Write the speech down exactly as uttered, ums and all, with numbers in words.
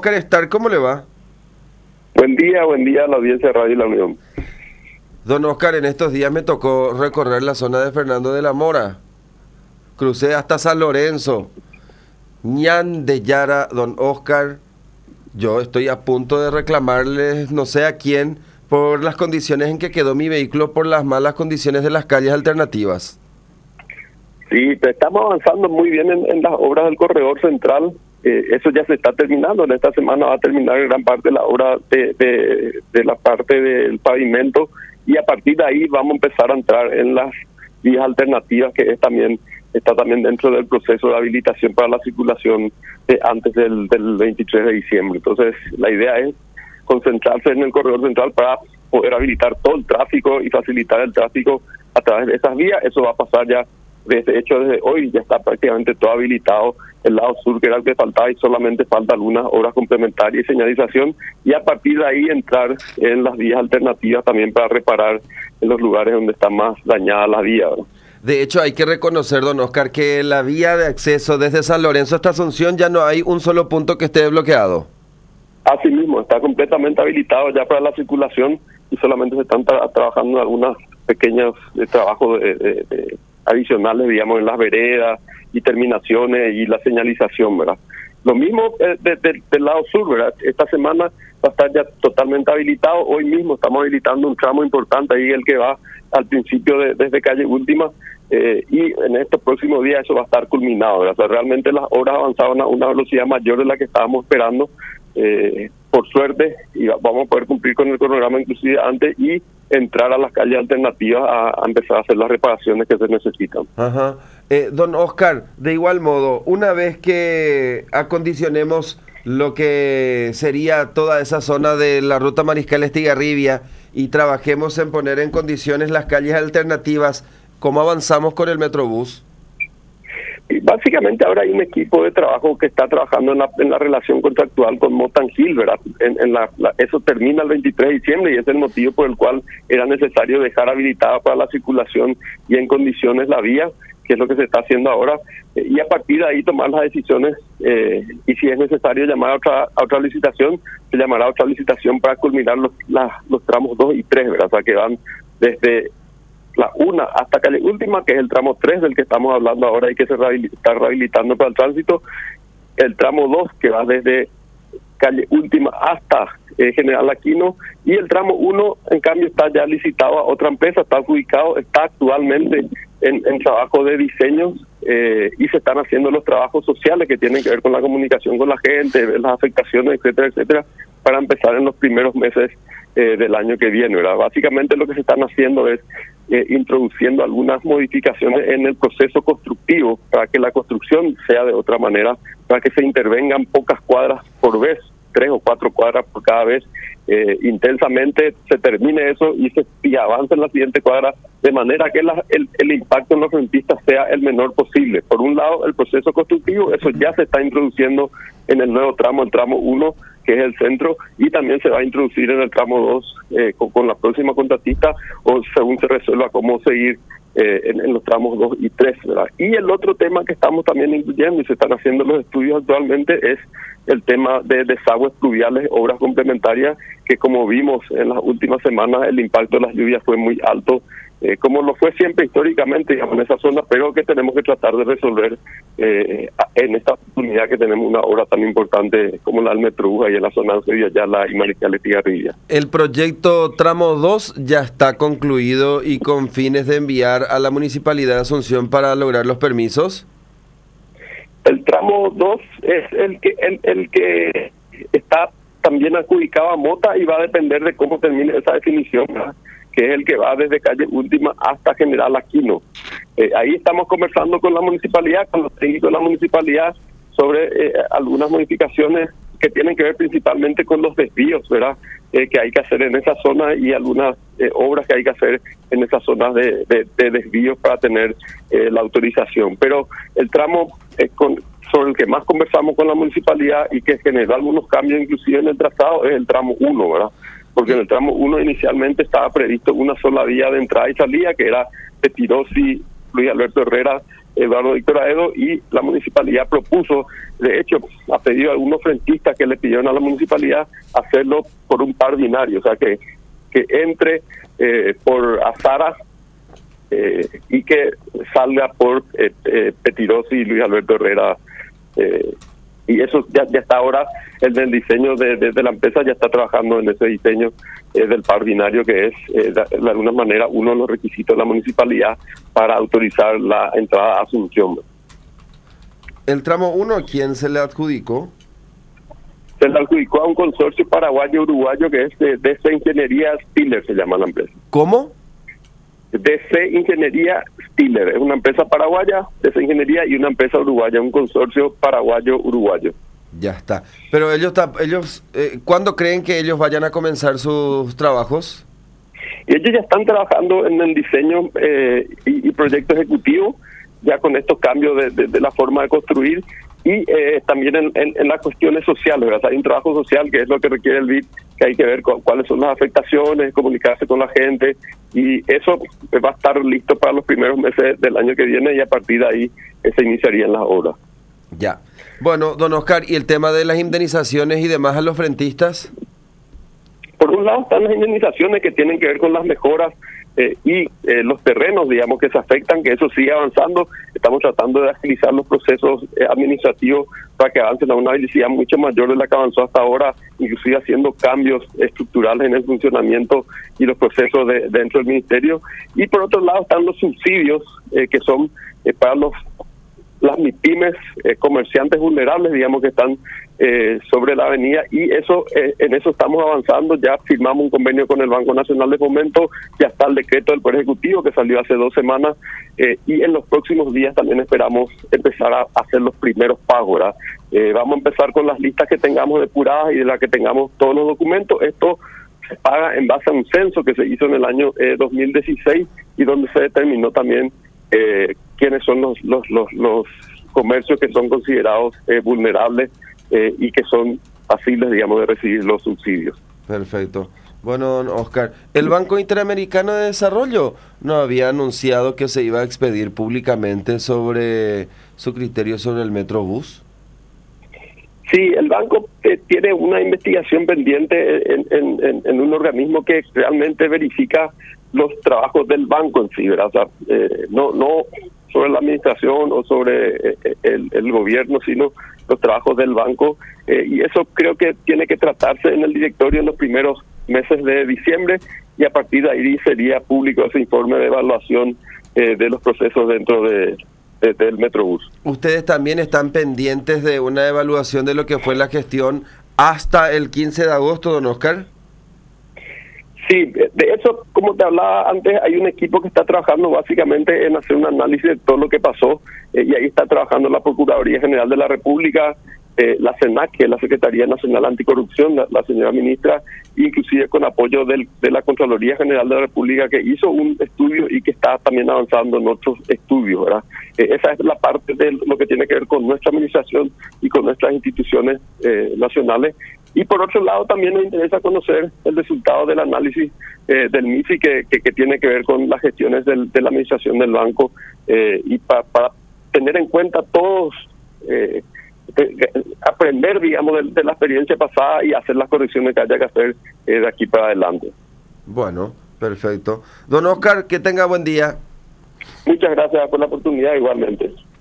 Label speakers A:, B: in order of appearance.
A: Oscar Estar, ¿cómo le va?
B: Buen día, buen día a la audiencia de Radio La Unión.
A: Don Oscar, en estos días me tocó recorrer la zona de Fernando de la Mora. Crucé hasta San Lorenzo. Ñan de Yara, don Oscar. Yo estoy a punto de reclamarles no sé a quién por las condiciones en que quedó mi vehículo por las malas condiciones de las calles alternativas.
B: Sí, estamos avanzando muy bien en, en las obras del corredor central. Eh, eso ya se está terminando. En esta semana va a terminar gran parte de la obra de, de, de la parte del pavimento, y a partir de ahí vamos a empezar a entrar en las vías alternativas, que es también está también dentro del proceso de habilitación para la circulación eh, antes del, del veintitrés de diciembre. Entonces, la idea es concentrarse en el corredor central para poder habilitar todo el tráfico y facilitar el tráfico a través de esas vías. Eso va a pasar ya, de hecho, desde hoy ya está prácticamente todo habilitado. El lado sur, que era el que faltaba, y solamente falta algunas obras complementarias y señalización, y a partir de ahí entrar en las vías alternativas también para reparar en los lugares donde está más dañada la vía, ¿verdad?
A: De hecho, hay que reconocer, don Oscar, que la vía de acceso desde San Lorenzo hasta Asunción ya no hay un solo punto que esté bloqueado.
B: Así mismo, está completamente habilitado ya para la circulación, y solamente se están tra trabajando en algunos pequeños eh, trabajos de, de, de adicionales, digamos, en las veredas y terminaciones y la señalización, ¿verdad? Lo mismo eh, de, de, del lado sur, ¿verdad? Esta semana va a estar ya totalmente habilitado. Hoy mismo estamos habilitando un tramo importante ahí, el que va al principio de, desde calle Última, eh, y en estos próximos días eso va a estar culminado, ¿verdad? O sea, realmente las obras avanzaban a una velocidad mayor de la que estábamos esperando, eh, por suerte, y vamos a poder cumplir con el cronograma inclusive antes y entrar a las calles alternativas a, a empezar a hacer las reparaciones que se necesitan.
A: Ajá. Eh, don Oscar, de igual modo, una vez que acondicionemos lo que sería toda esa zona de la ruta Mariscal Estigarribia y trabajemos en poner en condiciones las calles alternativas, ¿cómo avanzamos con el Metrobús?
B: Y básicamente ahora hay un equipo de trabajo que está trabajando en la, en la relación contractual con Motangil, ¿verdad? En, en la, la, eso termina el veintitrés de diciembre, y es el motivo por el cual era necesario dejar habilitada para la circulación y en condiciones la vía, que es lo que se está haciendo ahora, eh, y a partir de ahí tomar las decisiones, eh, y si es necesario llamar a otra, a otra licitación, se llamará a otra licitación para culminar los, la, los tramos dos y tres, ¿verdad? O sea, que van desde la una hasta calle Última, que es el tramo tres del que estamos hablando ahora y que se está rehabilitando para el tránsito, el tramo dos, que va desde calle Última hasta eh, General Aquino, y el tramo uno, en cambio, está ya licitado a otra empresa, está ubicado, está actualmente en, en trabajo de diseño, eh, y se están haciendo los trabajos sociales que tienen que ver con la comunicación con la gente, las afectaciones, etcétera, etcétera, para empezar en los primeros meses eh, del año que viene, ¿verdad? Básicamente lo que se están haciendo es eh, introduciendo algunas modificaciones en el proceso constructivo para que la construcción sea de otra manera, para que se intervengan pocas cuadras por vez, tres o cuatro cuadras por cada vez, eh, intensamente se termine eso y se y avance en la siguiente cuadra, de manera que la, el, el impacto en los rentistas sea el menor posible. Por un lado, el proceso constructivo, eso ya se está introduciendo en el nuevo tramo, el tramo uno, que es el centro, y también se va a introducir en el tramo dos eh, con, con la próxima contratista, o según se resuelva cómo seguir eh, en, en los tramos dos y tres, ¿verdad? Y el otro tema que estamos también incluyendo y se están haciendo los estudios actualmente es el tema de desagües pluviales, obras complementarias, que como vimos en las últimas semanas el impacto de las lluvias fue muy alto, eh, como lo fue siempre históricamente, digamos, en esa zona, pero que tenemos que tratar de resolver eh, en esta oportunidad que tenemos una obra tan importante como la del Metrobús ahí en la zona de Sevilla, Yala y Mariscal Estigarribia.
A: El proyecto tramo dos ya está concluido y con fines de enviar a la Municipalidad de Asunción para lograr los permisos.
B: El tramo dos es el que el, el que está también adjudicado a Mota y va a depender de cómo termine esa definición, ¿verdad? Que es el que va desde calle Última hasta General Aquino. Eh, ahí estamos conversando con la municipalidad, con los técnicos de la municipalidad, sobre eh, algunas modificaciones que tienen que ver principalmente con los desvíos, ¿verdad? Eh, que hay que hacer en esa zona, y algunas eh, obras que hay que hacer en esas zonas de, de, de desvíos para tener eh, la autorización. Pero el tramo eh, con, sobre el que más conversamos con la municipalidad y que generó algunos cambios inclusive en el trazado es el tramo uno, ¿verdad? Porque en el tramo uno inicialmente estaba previsto una sola vía de entrada y salida, que era de Tirosi, Luis Alberto Herrera, Eduardo Víctor Aedo, y la municipalidad propuso, de hecho, ha pedido a algunos frentistas que le pidieron a la municipalidad hacerlo por un par binario, o sea, que, que entre eh, por Azaras eh, y que salga por eh, eh, Petirosi y Luis Alberto Herrera. Eh, y eso ya, ya está ahora en el diseño de, de, de la empresa, ya está trabajando en ese diseño eh, del par binario, que es eh, de, de alguna manera uno de los requisitos de la municipalidad para autorizar la entrada a Asunción.
A: El tramo uno, ¿quién se le adjudicó?
B: Se le adjudicó a un consorcio paraguayo-uruguayo que es de D C Ingeniería Stiller, se llama la empresa.
A: ¿Cómo?
B: D C Ingeniería Stiller, es una empresa paraguaya, D C Ingeniería, y una empresa uruguaya, un consorcio paraguayo-uruguayo.
A: Ya está. Pero ellos, ellos eh, ¿cuándo creen que ellos vayan a comenzar sus trabajos?
B: Y ellos ya están trabajando en el diseño eh, y, y proyecto ejecutivo, ya con estos cambios de, de, de la forma de construir, y eh, también en, en, en las cuestiones sociales, ¿verdad? Hay un trabajo social que es lo que requiere el B I D, que hay que ver cu cuáles son las afectaciones, comunicarse con la gente, y eso va a estar listo para los primeros meses del año que viene, y a partir de ahí eh, se iniciarían las obras.
A: Ya. Bueno, don Oscar, ¿y el tema de las indemnizaciones y demás a los frentistas?
B: Por un lado están las indemnizaciones que tienen que ver con las mejoras eh, y eh, los terrenos, digamos, que se afectan, que eso sigue avanzando. Estamos tratando de agilizar los procesos eh, administrativos para que avancen a una velocidad mucho mayor de la que avanzó hasta ahora, inclusive haciendo cambios estructurales en el funcionamiento y los procesos de, dentro del ministerio. Y por otro lado están los subsidios eh, que son eh, para los las MIPYMES, eh, comerciantes vulnerables, digamos, que están eh, sobre la avenida, y eso eh, en eso estamos avanzando. Ya firmamos un convenio con el Banco Nacional de Fomento, ya está el decreto del Poder Ejecutivo que salió hace dos semanas, eh, y en los próximos días también esperamos empezar a hacer los primeros pagos, ¿verdad? Eh, vamos a empezar con las listas que tengamos depuradas y de las que tengamos todos los documentos. Esto se paga en base a un censo que se hizo en el año eh, dos mil dieciséis, y donde se determinó también eh, quiénes son los los, los los comercios que son considerados eh, vulnerables eh, y que son pasibles, digamos, de recibir los subsidios.
A: Perfecto. Bueno, don Oscar, el Banco Interamericano de Desarrollo no había anunciado que se iba a expedir públicamente sobre su criterio sobre el Metrobús.
B: Sí, el banco eh, tiene una investigación pendiente en, en, en, en un organismo que realmente verifica los trabajos del banco en sí, ¿verdad? O sea, eh, no no sobre la administración o sobre eh, el, el gobierno, sino los trabajos del banco, eh, y eso creo que tiene que tratarse en el directorio en los primeros meses de diciembre, y a partir de ahí sería público ese informe de evaluación eh, de los procesos dentro de, de del Metrobús.
A: ¿Ustedes también están pendientes de una evaluación de lo que fue la gestión hasta el quince de agosto, don Oscar?
B: Sí, de eso, como te hablaba antes, hay un equipo que está trabajando básicamente en hacer un análisis de todo lo que pasó, eh, y ahí está trabajando la Procuraduría General de la República, eh, la CENAC, que es la Secretaría Nacional Anticorrupción, la, la señora ministra, inclusive con apoyo del, de la Contraloría General de la República, que hizo un estudio y que está también avanzando en otros estudios, ¿verdad? Eh, esa es la parte de lo que tiene que ver con nuestra administración y con nuestras instituciones eh, nacionales. Y por otro lado también nos interesa conocer el resultado del análisis eh, del M I F I que, que, que tiene que ver con las gestiones del, de la administración del banco, eh, y para pa tener en cuenta todos, eh, de, de, aprender, digamos, de, de la experiencia pasada y hacer las correcciones que haya que hacer eh, de aquí para adelante.
A: Bueno, perfecto. Don Oscar, que tenga buen día.
B: Muchas gracias por la oportunidad, igualmente.